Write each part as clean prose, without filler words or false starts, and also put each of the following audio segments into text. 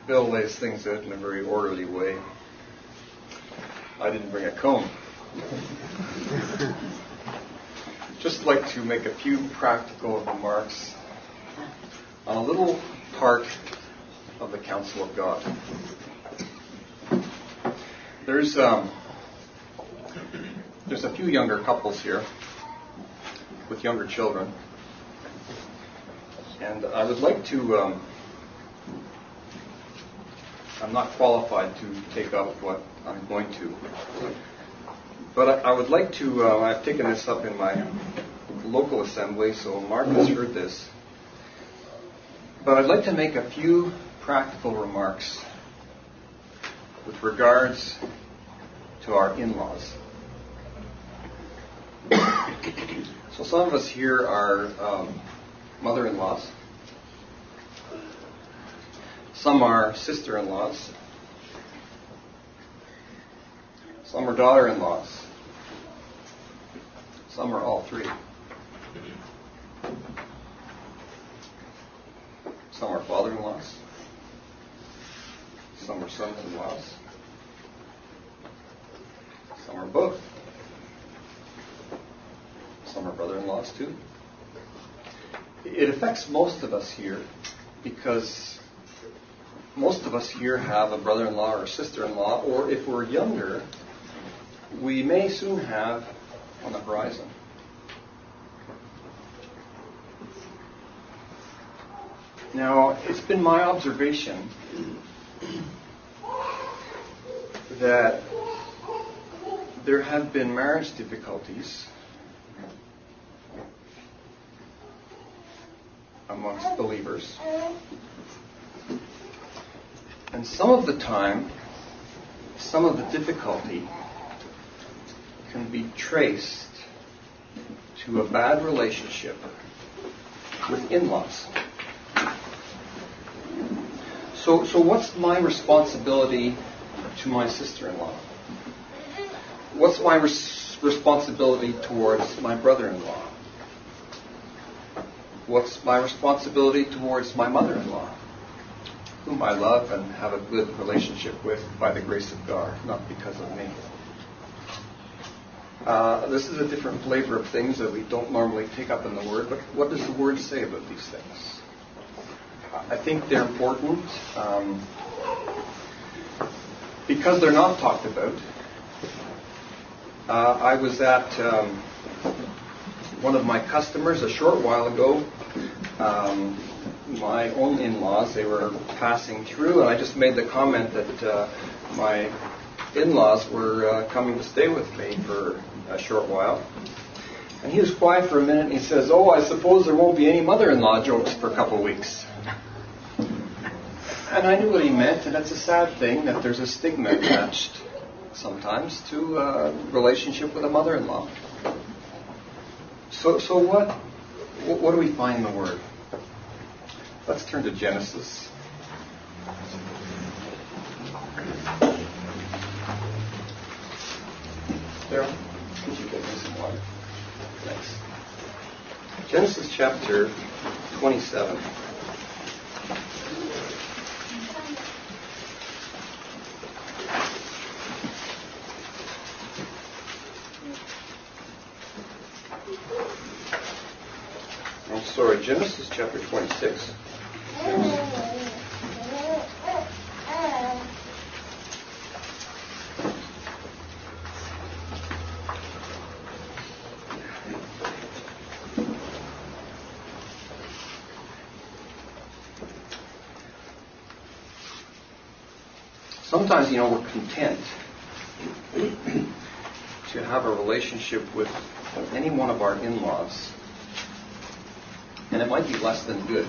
Bill lays things out in a very orderly way. I didn't bring a comb. Just like to make a few practical remarks on a little part of the counsel of God. There's a few younger couples here with younger children, and I would like to. I'm not qualified to take up what I'm going to, but I would like to. I've taken this up in my local assembly, so Mark has heard this. But I'd like to make a few practical remarks with regards to our in-laws. So some of us here are mother-in-laws. Some are sister-in-laws. Some are daughter-in-laws. Some are all three. Some are father-in-laws. Some are sons-in-laws. Some are both. Some are brother-in-laws too. It affects most of us here because most of us here have a brother-in-law or a sister-in-law, or if we're younger, we may soon have on the horizon. Now, it's been my observation that there have been marriage difficulties amongst believers. And some of the time, some of the difficulty can be traced to a bad relationship with in-laws. So what's my responsibility to my sister-in-law? What's my responsibility towards my brother-in-law? What's my responsibility towards my mother-in-law, whom I love and have a good relationship with by the grace of God, not because of me? This is a different flavor of things that we don't normally take up in the Word, but what does the Word say about these things? I think they're important because they're not talked about. I was at one of my customers a short while ago. My own in-laws, they were passing through, and I just made the comment that my in-laws were coming to stay with me for a short while. And he was quiet for a minute, and he says, "Oh, I suppose there won't be any mother-in-law jokes for a couple of weeks." And I knew what he meant, and it's a sad thing that there's a stigma attached sometimes to a relationship with a mother-in-law. So what do we find in the Word? Let's turn to Genesis. Daryl, could you get me some water? Thanks. Genesis chapter 27. Genesis chapter 26. Sometimes, we're content to have a relationship with any one of our in-laws, and it might be less than good.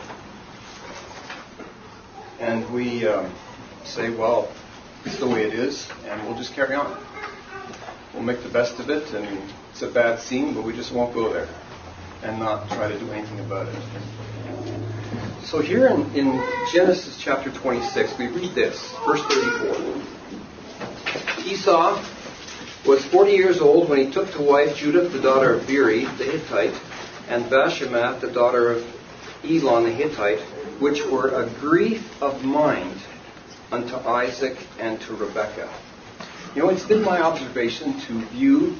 And we say, well, it's the way it is, and we'll just carry on. We'll make the best of it, and it's a bad scene, but we just won't go there and not try to do anything about it. So here in Genesis chapter 26, we read this, verse 34. Esau was 40 years old when he took to wife Judith, the daughter of Beeri, the Hittite, and Bashemath, the daughter of Elon the Hittite, which were a grief of mind unto Isaac and to Rebekah. You know, it's been my observation to view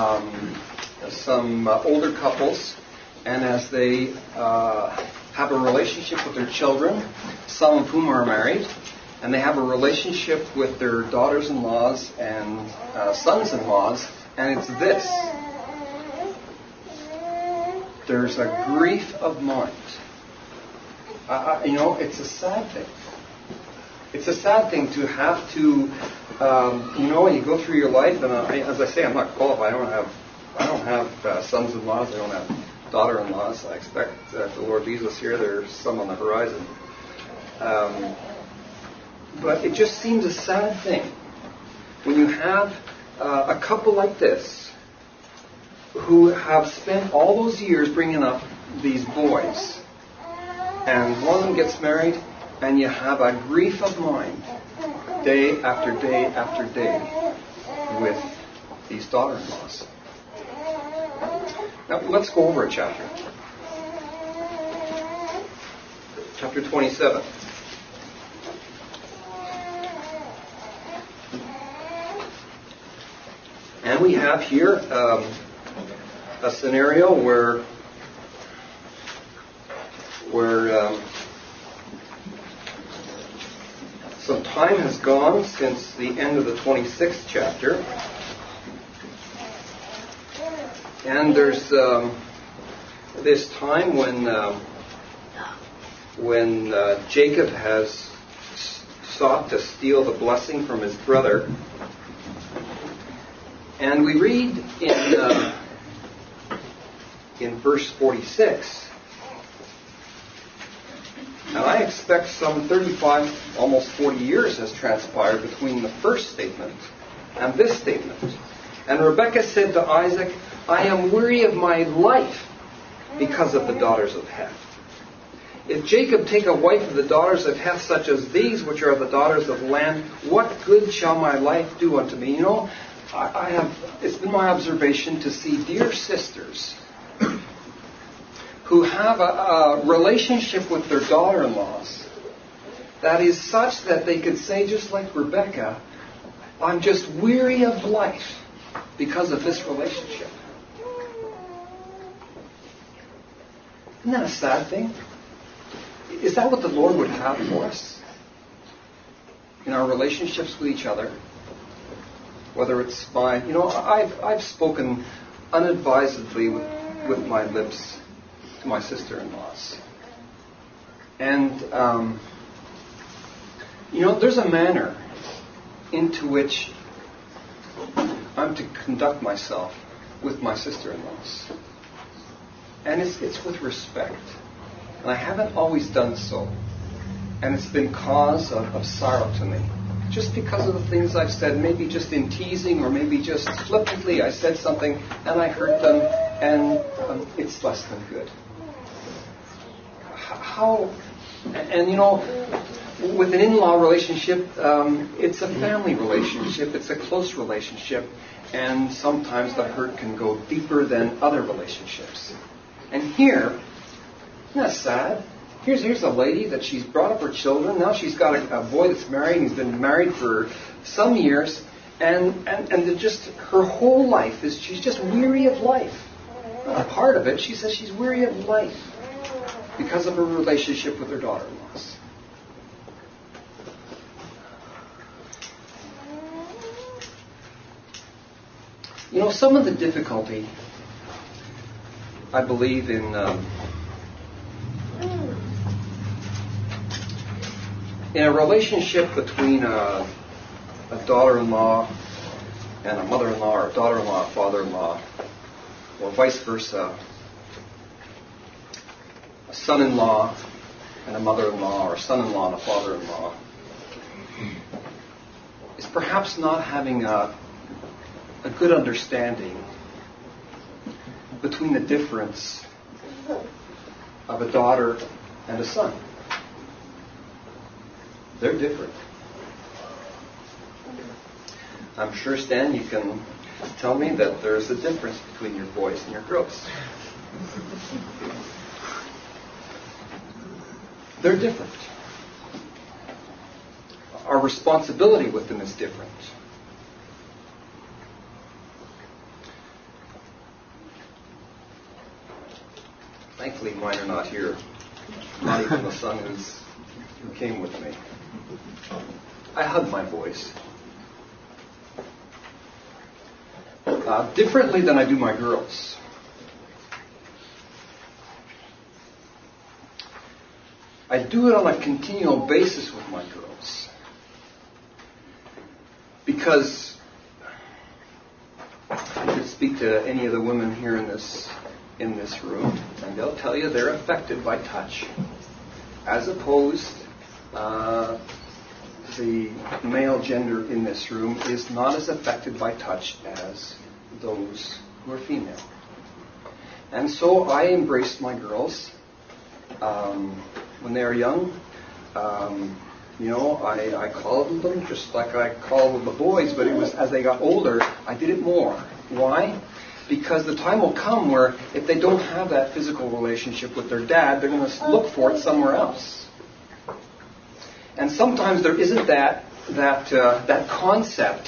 some older couples, and as they have a relationship with their children, some of whom are married, and they have a relationship with their daughters-in-laws and sons-in-laws, and it's this. There's a grief of mind. You know, it's a sad thing. It's a sad thing to have to, you know, when you go through your life, and as I say, I'm not qualified. I don't have sons-in-laws. I don't have daughter-in-laws. I expect if the Lord leads us here, there's some on the horizon. But it just seems a sad thing when you have a couple like this who have spent all those years bringing up these boys, and one of them gets married, and you have a grief of mind day after day after day with these daughter-in-laws. Now, let's go over a chapter. Chapter 27. And we have here a scenario where some time has gone since the end of the 26th chapter. And there's this time when Jacob has sought to steal the blessing from his brother. And we read in verse 46, and I expect some 35, almost 40 years has transpired between the first statement and this statement. And Rebekah said to Isaac, I am weary of my life because of the daughters of Heth. If Jacob take a wife of the daughters of Heth, such as these, which are the daughters of the land, what good shall my life do unto me? You know, it's been my observation to see dear sisters who have a relationship with their daughter-in-laws that is such that they could say, just like Rebekah, I'm just weary of life because of this relationship. Isn't that a sad thing? Is that what the Lord would have for us in our relationships with each other? Whether it's by, you know, I've spoken unadvisedly with my lips to my sister-in-laws. And, you know, there's a manner into which I'm to conduct myself with my sister-in-laws. And it's with respect. And I haven't always done so. And it's been cause of sorrow to me. Just because of the things I've said, maybe just in teasing or maybe just flippantly I said something and I hurt them, and it's less than good. And you know, with an in-law relationship, it's a family relationship, it's a close relationship, and sometimes the hurt can go deeper than other relationships. And here, isn't that sad? Here's a lady that she's brought up her children. Now she's got a boy that's married, and he's been married for some years, and just her whole life is she's just weary of life. A part of it, she says she's weary of life because of her relationship with her daughter-in-laws. You know, some of the difficulty, I believe, in a relationship between a daughter-in-law and a mother-in-law, or a daughter-in-law, a father-in-law, or vice versa, a son-in-law and a mother-in-law, or a son-in-law and a father-in-law, is perhaps not having a good understanding between the difference of a daughter and a son. They're different. I'm sure, Stan, you can tell me that there's a difference between your boys and your girls. They're different. our responsibility with them is different. Thankfully, mine are not here. Not even the son who came with me. I hug my boys. Differently than I do my girls. I do it on a continual basis with my girls. Because I could speak to any of the women here in this room, and they'll tell you they're affected by touch. As opposed, the male gender in this room is not as affected by touch as those who are female. And so I embraced my girls when they were young. I coddled them just like I coddled the boys, but it was as they got older, I did it more. Why? Because the time will come where if they don't have that physical relationship with their dad, they're going to look for it somewhere else. And sometimes there isn't that concept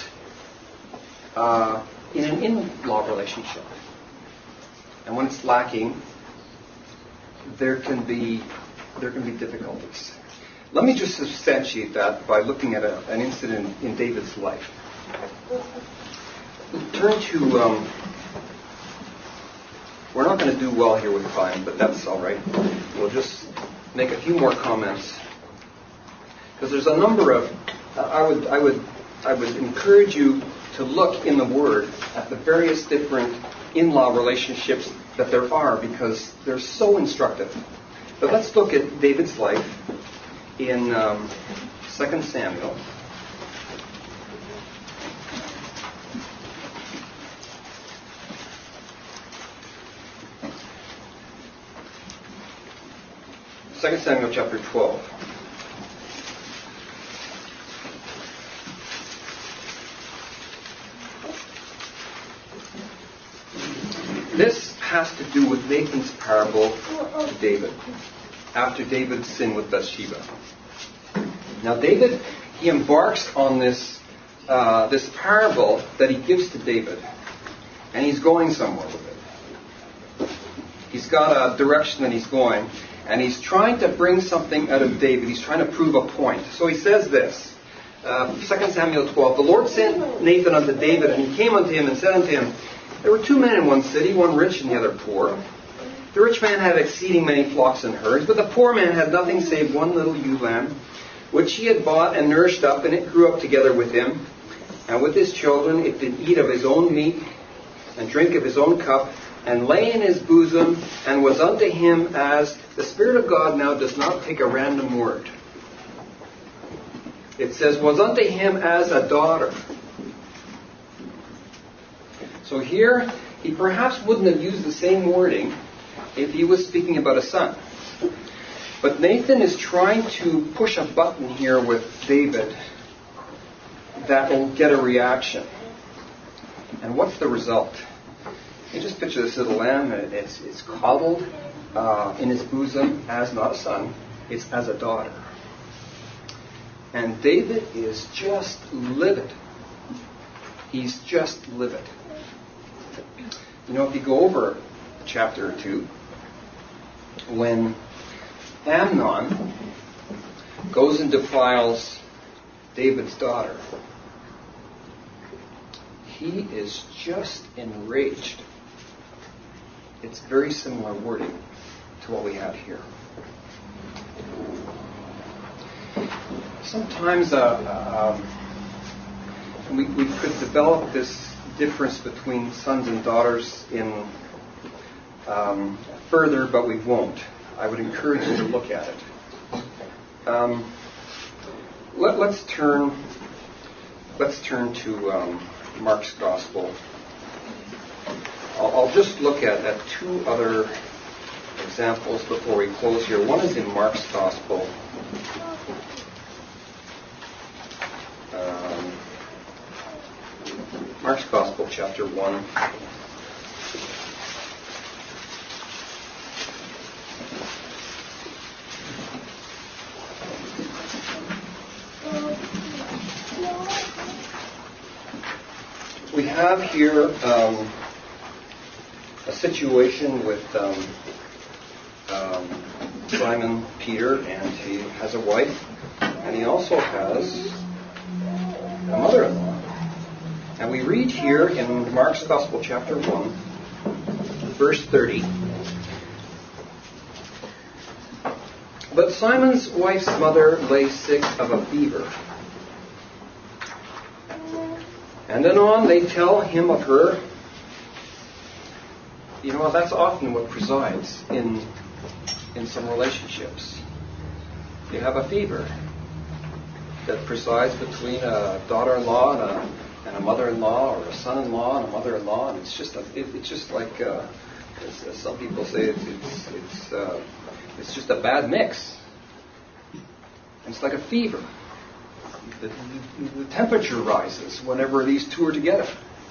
in an in-law relationship. And when it's lacking, there can be difficulties. Let me just substantiate that by looking at an incident in David's life. Turn to... we're not going to do well here with time, but that's all right. We'll just make a few more comments. Because there's a number of... I would encourage you to look in the Word at the various different in-law relationships that there are, because they're so instructive. But let's look at David's life in 2 Samuel. Second Samuel chapter 12. This has to do with Nathan's parable to David, after David's sin with Bathsheba. Now David, he embarks on this parable that he gives to David, and he's going somewhere with it. He's got a direction that he's going, and he's trying to bring something out of David. He's trying to prove a point. So he says this, 2 Samuel 12, the Lord sent Nathan unto David, and he came unto him and said unto him, there were two men in one city, one rich and the other poor. The rich man had exceeding many flocks and herds, but the poor man had nothing save one little ewe lamb, which he had bought and nourished up, and it grew up together with him. And with his children it did eat of his own meat, and drink of his own cup, and lay in his bosom, and was unto him as... The Spirit of God now does not take a random word. It says, was unto him as a daughter. So here, he perhaps wouldn't have used the same wording if he was speaking about a son. But Nathan is trying to push a button here with David that will get a reaction. And what's the result? You just picture this little lamb, and it's coddled in his bosom as not a son, it's as a daughter. And David is just livid. He's just livid. You know, if you go over a chapter or two, when Amnon goes and defiles David's daughter, he is just enraged. It's very similar wording to what we have here. Sometimes we could develop this difference between sons and daughters in further, but we won't. I would encourage you to look at it. Let's turn to Mark's Gospel. I'll just look at two other examples before we close here. One is in Mark's Gospel. Mark's Gospel, chapter 1. have here a situation with Simon Peter, and he has a wife, and he also has a mother-in-law. And we read here in Mark's Gospel, chapter 1, verse 30. But Simon's wife's mother lay sick of a fever. And then on they tell him of her. You know, that's often what presides in some relationships. You have a fever that presides between a daughter-in-law and a mother-in-law, or a son-in-law and a mother-in-law, and it's just like as some people say, it's just a bad mix. It's like a fever. The temperature rises whenever these two are together.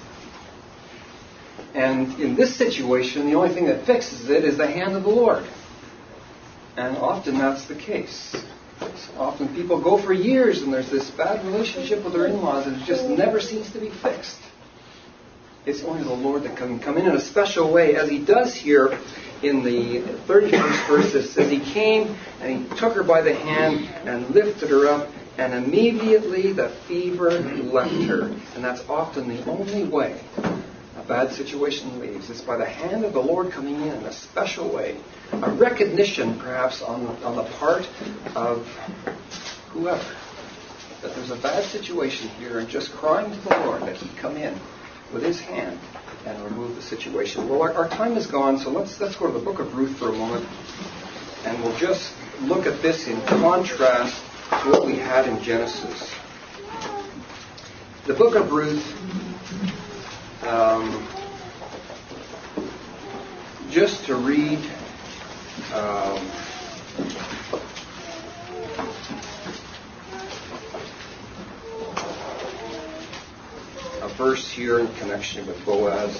And in this situation, the only thing that fixes it is the hand of the Lord. And often that's the case. Often people go for years and there's this bad relationship with their in-laws and it just never seems to be fixed. It's only the Lord that can come in a special way, as He does here in the 31st verse. It says, He came and He took her by the hand and lifted her up, and immediately the fever left her. And that's often the only way a bad situation leaves. It's by the hand of the Lord coming in a special way. A recognition, perhaps, on the part of whoever, that there's a bad situation here, and just crying to the Lord that He come in with His hand and remove the situation. Well, our time is gone, so let's go to the book of Ruth for a moment, and we'll just look at this in contrast to what we had in Genesis. The book of Ruth, just to read a verse here in connection with Boaz.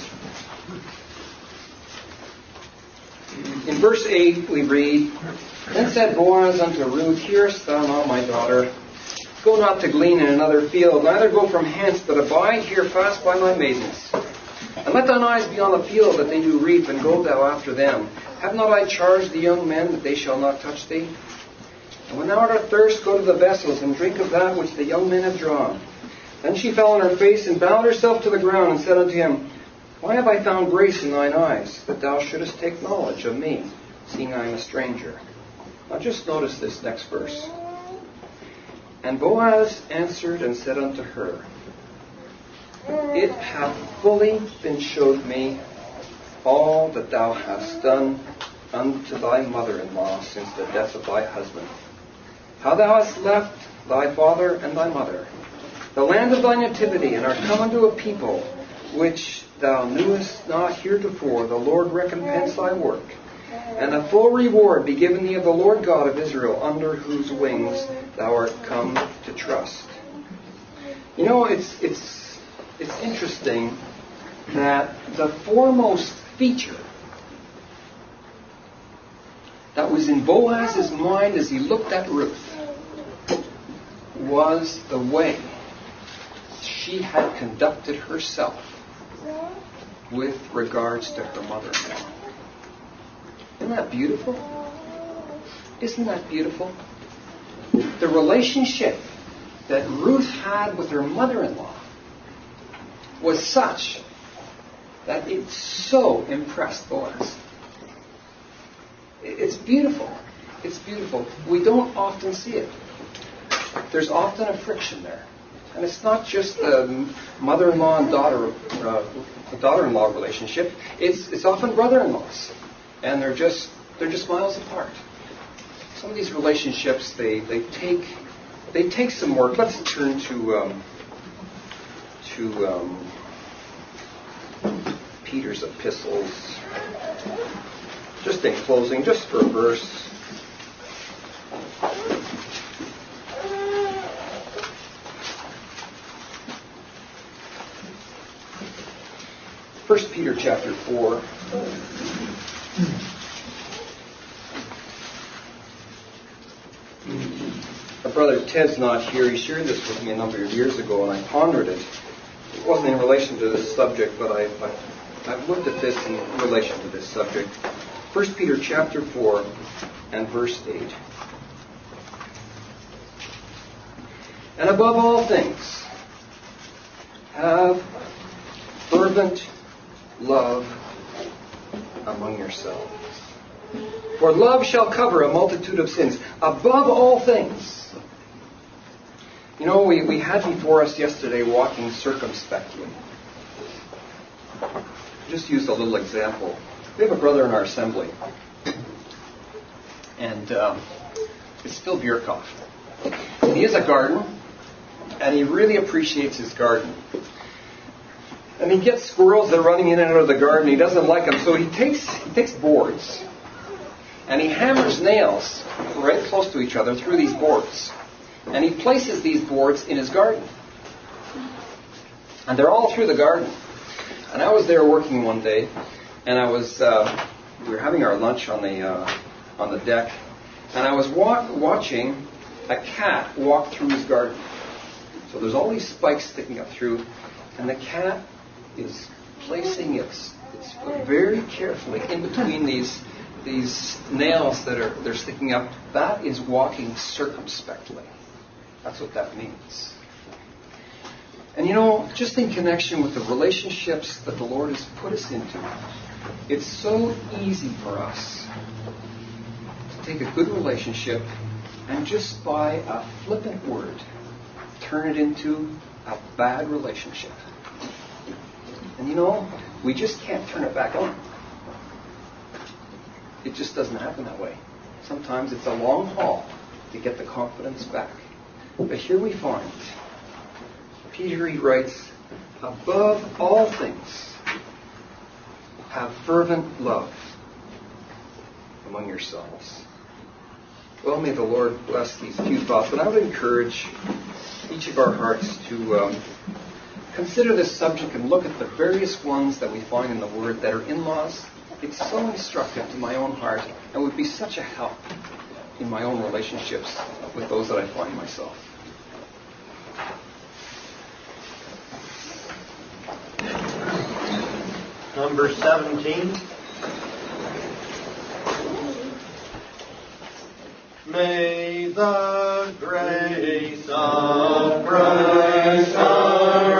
In verse 8 we read, Then said Boaz unto Ruth, Hearest thou not, my daughter? Go not to glean in another field, neither go from hence, but abide here fast by my maidens. And let thine eyes be on the field that they do reap, and go thou after them. Have not I charged the young men that they shall not touch thee? And when thou art athirst, go to the vessels, and drink of that which the young men have drawn. Then she fell on her face, and bowed herself to the ground, and said unto him, Why have I found grace in thine eyes, that thou shouldest take knowledge of me, seeing I am a stranger? Now just notice this next verse. And Boaz answered and said unto her, It hath fully been showed me all that thou hast done unto thy mother-in-law since the death of thy husband, how thou hast left thy father and thy mother, the land of thy nativity, and art come unto a people which thou knewest not heretofore. The Lord recompense thy work, and a full reward be given thee of the Lord God of Israel, under whose wings thou art come to trust. You know, it's interesting that the foremost feature that was in Boaz's mind as he looked at Ruth was the way she had conducted herself with regards to her mother-in-law. Isn't that beautiful? Isn't that beautiful? The relationship that Ruth had with her mother-in-law was such that it so impressed Boaz. It's beautiful. It's beautiful. We don't often see it. There's often a friction there. And it's not just the mother-in-law and daughter-in-law relationship. It's often brother-in-laws. And they're just miles apart. Some of these relationships, they take some work. Let's turn to Peter's epistles. Just in closing, just for a verse. First Peter chapter 4. Our brother Ted's not here. He shared this with me a number of years ago, and I pondered it wasn't in relation to this subject, but I've looked at this in relation to this subject. 1 Peter chapter 4 and verse 8. And above all things, have fervent love among yourselves. For love shall cover a multitude of sins. Above all things. You know, we had before us yesterday walking circumspectly. Just use a little example. We have a brother in our assembly. And it's Phil Bierkoff. And he has a garden. And he really appreciates his garden. And he gets squirrels that are running in and out of the garden. He doesn't like them. So he takes boards. And he hammers nails right close to each other through these boards. And he places these boards in his garden. And they're all through the garden. And I was there working one day. And we were having our lunch on the deck. And I was watching a cat walk through his garden. So there's all these spikes sticking up through, and the cat is placing its foot very carefully in between these nails they're sticking up. That is walking circumspectly. That's what that means. And you know, just in connection with the relationships that the Lord has put us into, it's so easy for us to take a good relationship and just by a flippant word turn it into a bad relationship. And you know, we just can't turn it back on. It just doesn't happen that way. Sometimes it's a long haul to get the confidence back. But here we find, Peter, he writes, above all things, have fervent love among yourselves. Well, may the Lord bless these few thoughts. And I would encourage each of our hearts to consider this subject and look at the various ones that we find in the Word that are in-laws. It's so instructive to my own heart and would be such a help in my own relationships with those that I find myself. Number 17. May the grace of Christ our